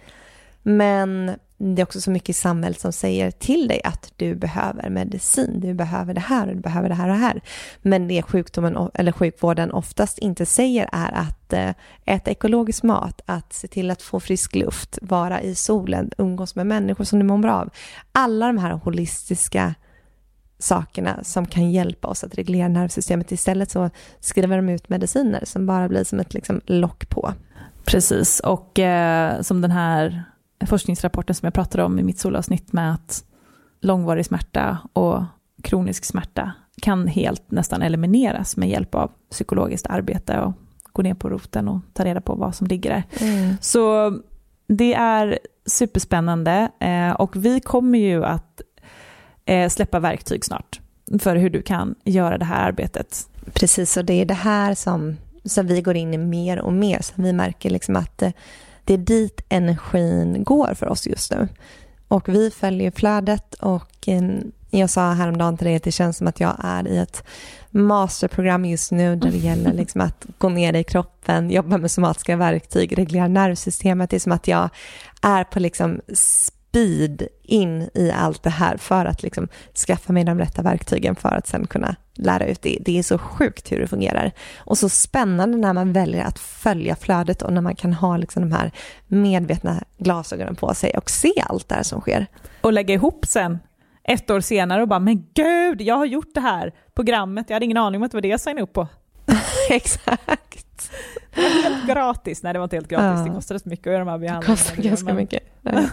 [SPEAKER 3] Men det är också så mycket i samhället som säger till dig att du behöver medicin, du behöver det här och du behöver det här och det här. Men det sjukdomen eller sjukvården oftast inte säger är att äta ekologisk mat, att se till att få frisk luft, vara i solen, umgås med människor som du mår bra av. Alla de här holistiska sakerna som kan hjälpa oss att reglera nervsystemet. Istället så skriver de ut mediciner som bara blir som ett liksom lock på.
[SPEAKER 4] Precis, och eh, som den här forskningsrapporten som jag pratade om i mitt solavsnitt med att långvarig smärta och kronisk smärta kan helt nästan elimineras med hjälp av psykologiskt arbete och gå ner på roten och ta reda på vad som ligger där. Mm. Så det är superspännande eh, och vi kommer ju att eh, släppa verktyg snart för hur du kan göra det här arbetet.
[SPEAKER 3] Precis, och det är det här som, som vi går in i mer och mer, så vi märker liksom att eh, det är dit energin går för oss just nu. Och vi följer flödet och eh, jag sa häromdagen till dig att det känns som att jag är i ett masterprogram just nu där det gäller liksom att gå ner i kroppen, jobba med somatiska verktyg, reglera nervsystemet. Det är som att jag är på liksom speed in i allt det här för att liksom skaffa mig de rätta verktygen för att sen kunna lära ut det. Det är så sjukt hur det fungerar. Och så spännande när man väljer att följa flödet och när man kan ha liksom de här medvetna glasögonen på sig och se allt det här som sker.
[SPEAKER 4] Och lägga ihop sen ett år senare och bara, men gud, jag har gjort det här programmet. Jag hade ingen aning om att det var det jag signade upp på.
[SPEAKER 3] Exakt.
[SPEAKER 4] Det var helt gratis. Nej, det var inte helt gratis. Ja. Det kostade så mycket att göra de här behandlingarna.
[SPEAKER 3] Det kostade ganska mycket.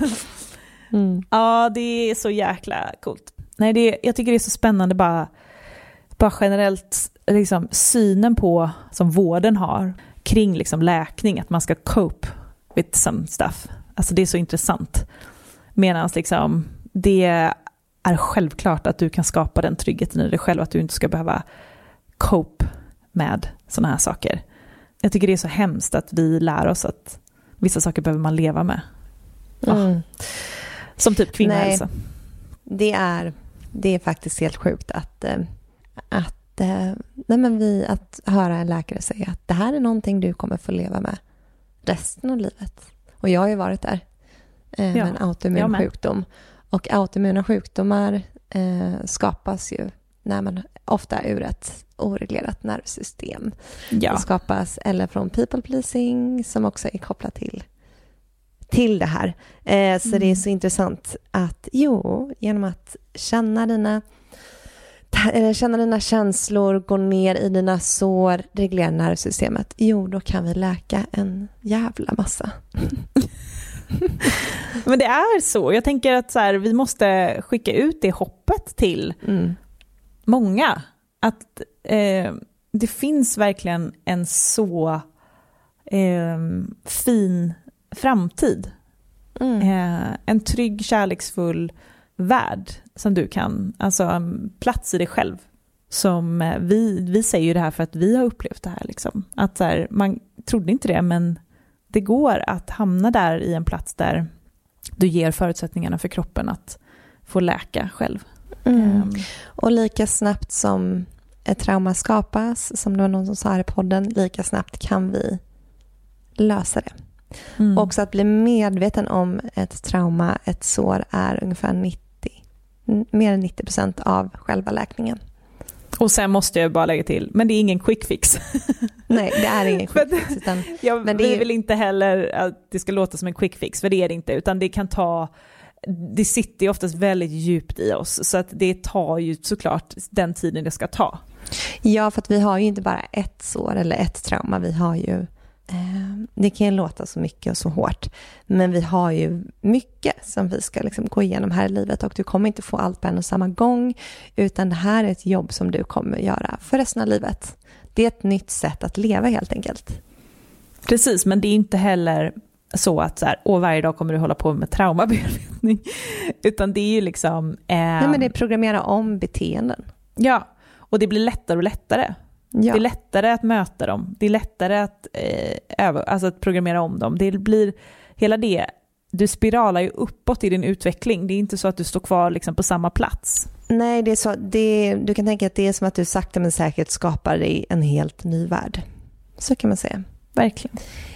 [SPEAKER 4] Mm. Ja, det är så jäkla coolt. Nej, det är, jag tycker det är så spännande bara, bara generellt liksom, synen på som vården har kring liksom, läkning, att man ska cope with some stuff. Alltså det är så intressant. Medan liksom, det är självklart att du kan skapa den tryggheten i dig själv, att du inte ska behöva cope med såna här saker. Jag tycker det är så hemskt att vi lär oss att vissa saker behöver man leva med. Mm. Ja. Som typ kvinnohälsa.
[SPEAKER 3] Nej, det är, det är faktiskt helt sjukt att, att att, eh, nej men vi, att höra en läkare säga att det här är någonting du kommer få leva med resten av livet. Och jag har ju varit där eh,
[SPEAKER 4] Ja,
[SPEAKER 3] med en autoimmun sjukdom. Och autoimmuna sjukdomar eh, skapas ju när man ofta ur ett oreglerat nervsystem.
[SPEAKER 4] Ja.
[SPEAKER 3] Det skapas eller från people pleasing som också är kopplat till till det här. Eh, så mm. det är så intressant att jo, genom att känna dina eller känna dina känslor, gå ner i dina sår, reglera nervsystemet. Jo, då kan vi läka en jävla massa.
[SPEAKER 4] Men det är så. Jag tänker att så här, vi måste skicka ut det hoppet till mm. många. Att eh, det finns verkligen en så eh, fin framtid. Mm. Eh, en trygg, kärleksfull värld som du kan, alltså en plats i dig själv. Som eh, vi, vi säger ju det här för att vi har upplevt det här. Liksom. Att så här, man trodde inte det, men det går att hamna där i en plats där du ger förutsättningarna för kroppen att få läka själv.
[SPEAKER 3] Mm. Um. Och lika snabbt som ett trauma skapas, som det var någon som sa här i podden, lika snabbt kan vi lösa det. Mm. Och också att bli medveten om ett trauma, ett sår, är ungefär nittio, mer än nittio procent av själva läkningen.
[SPEAKER 4] Och sen måste jag bara lägga till, men det är ingen quick fix.
[SPEAKER 3] Nej, det är ingen quick fix. Utan,
[SPEAKER 4] jag
[SPEAKER 3] men det är
[SPEAKER 4] vill inte heller att det ska låta som en quick fix, för det är det inte, utan det kan ta, det sitter ju oftast väldigt djupt i oss, så att det tar ju såklart den tiden det ska ta.
[SPEAKER 3] Ja, för att vi har ju inte bara ett sår eller ett trauma, vi har ju det kan ju låta så mycket och så hårt, men vi har ju mycket som vi ska liksom gå igenom här i livet, och du kommer inte få allt på en och samma gång, utan det här är ett jobb som du kommer göra för resten av livet. Det är ett nytt sätt att leva helt enkelt.
[SPEAKER 4] Precis, men det är inte heller så att så här, åh, varje dag kommer du hålla på med traumabearbetning, utan det är ju liksom... Eh,
[SPEAKER 3] Nej, men det är programmera om beteenden.
[SPEAKER 4] Ja, och det blir lättare och lättare. Ja. Det är lättare att möta dem. Det är lättare att, eh, öva, alltså att programmera om dem. Det blir hela det. Du spiralar ju uppåt i din utveckling. Det är inte så att du står kvar liksom på samma plats.
[SPEAKER 3] Nej, det är så. Det, du kan tänka att det är som att du sakta men säkert skapar dig en helt ny värld. Så kan man säga.
[SPEAKER 4] Verkligen.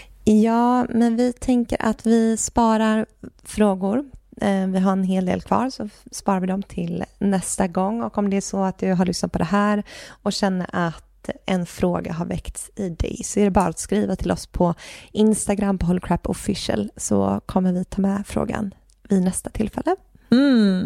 [SPEAKER 3] Ja, men vi tänker att vi sparar frågor. Eh, vi har en hel del kvar, så sparar vi dem till nästa gång. Och om det är så att du har lyssnat på det här och känner att en fråga har väckts i dig, så är det bara att skriva till oss på Instagram på Holycrap Official, så kommer vi ta med frågan vid nästa tillfälle.
[SPEAKER 4] Mm.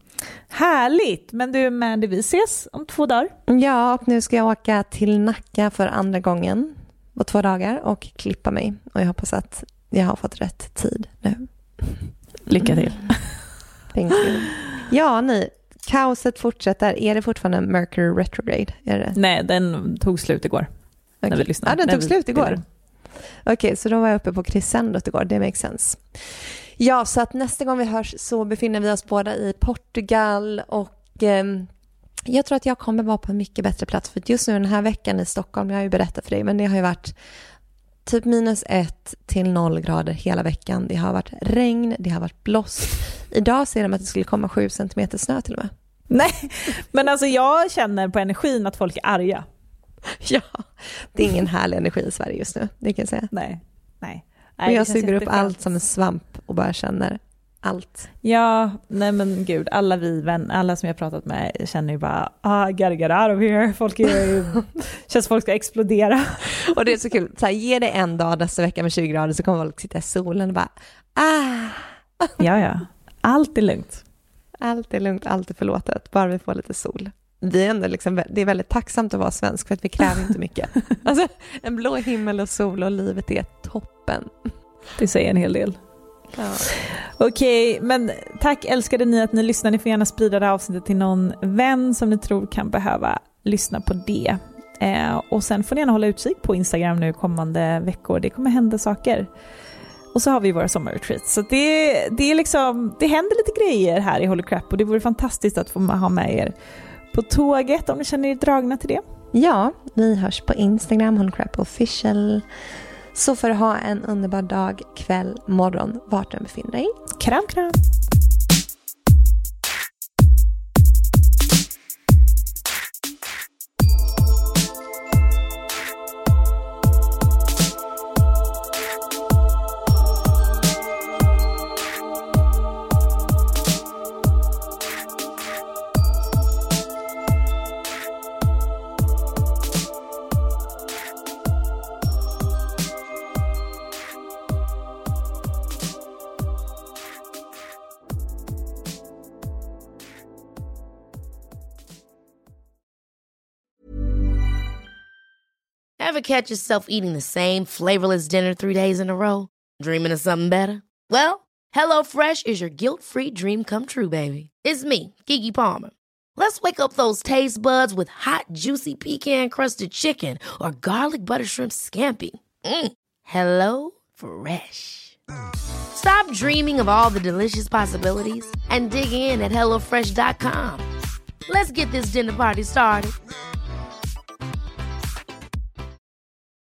[SPEAKER 4] Härligt, men du, men vi ses om två dagar.
[SPEAKER 3] Ja, och nu ska jag åka till Nacka för andra gången på två dagar och klippa mig, och jag hoppas att jag har fått rätt tid nu.
[SPEAKER 4] Lycka till.
[SPEAKER 3] Thank you. Ja, ni, kaoset fortsätter. Är det fortfarande Mercury retrograde? Är det?
[SPEAKER 4] Nej, den tog slut igår.
[SPEAKER 3] Okay.
[SPEAKER 4] När vi lyssnade.
[SPEAKER 3] Ja, den
[SPEAKER 4] när
[SPEAKER 3] tog
[SPEAKER 4] vi
[SPEAKER 3] slut igår.
[SPEAKER 4] spelade.
[SPEAKER 3] Okej, okay, så då var jag uppe på crescendot igår. Det makes sense. Ja, så att nästa gång vi hörs så befinner vi oss båda i Portugal, och eh, jag tror att jag kommer vara på en mycket bättre plats, för just nu den här veckan i Stockholm, jag har ju berättat för dig, men det har ju varit typ minus ett till noll grader hela veckan. Det har varit regn, det har varit blåst. Idag ser de att det skulle komma sju centimeter snö till och med.
[SPEAKER 4] Nej, men alltså jag känner på energin att folk är arga.
[SPEAKER 3] Ja, det är ingen härlig energi i Sverige just nu, det kan jag säga.
[SPEAKER 4] Nej, nej.
[SPEAKER 3] nej och jag suger upp allt som en svamp och bara känner allt.
[SPEAKER 4] Ja, nej men gud, alla vi vän, alla som jag pratat med känner ju bara, ah, gotta get out of here. Folk är ju, känns folk ska explodera.
[SPEAKER 3] Och det är så kul, så här, ge det en dag nästa vecka med tjugo grader, så kommer folk sitta i solen och bara, ah.
[SPEAKER 4] Ja, ja, allt är lugnt.
[SPEAKER 3] Allt är lugnt, allt är förlåtet, bara vi får lite sol. Vi är ändå liksom, det är väldigt tacksamt att vara svensk, för att vi kräver inte mycket. Alltså, en blå himmel och sol och livet är toppen.
[SPEAKER 4] Det säger en hel del.
[SPEAKER 3] Ja.
[SPEAKER 4] Okej, men tack älskade ni att ni lyssnar. Ni får gärna sprida det här avsnittet till någon vän som ni tror kan behöva lyssna på det. Eh, och sen får ni gärna hålla utkik på Instagram nu kommande veckor. Det kommer hända saker. Och så har vi våra sommarretreats. Så det, det är liksom, det händer lite grejer här i Holycrap, och det vore fantastiskt att få ha med er på tåget om ni känner er dragna till det.
[SPEAKER 3] Ja, vi hörs på Instagram, Holycrap Official. Så för att ha en underbar dag, kväll, morgon, vart du befinner dig.
[SPEAKER 4] Kram, kram!
[SPEAKER 7] Ever catch yourself eating the same flavorless dinner three days in a row? Dreaming of something better? Well, HelloFresh is your guilt-free dream come true, baby. It's me, Keke Palmer. Let's wake up those taste buds with hot, juicy pecan-crusted chicken or garlic butter shrimp scampi. Mm. Hello Fresh. Stop dreaming of all the delicious possibilities and dig in at hello fresh dot com. Let's get this dinner party started.